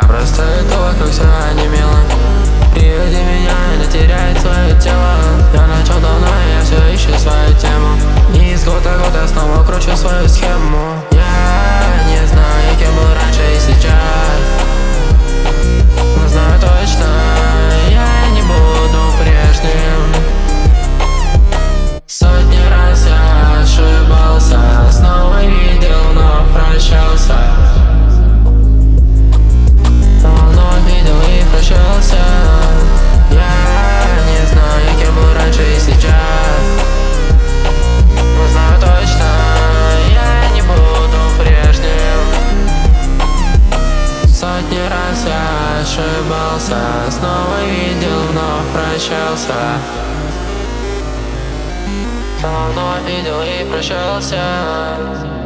Просто иду вокруг, все онемело. Приведи меня, не теряет свое тело. Я начал давно, и я все ищу свою тему. И из года в год я снова кручу свою схему. Я не знаю, кем был раньше и сейчас, но знаю точно, я не буду прежним. Сотни раз я ошибался, снова видел, но прощался. Вновь видел и прощался. Я не знаю, кем был раньше и сейчас, но знаю точно, я не буду прежним. Сотни раз я ошибался, снова видел, вновь прощался. Вновь видел и прощался.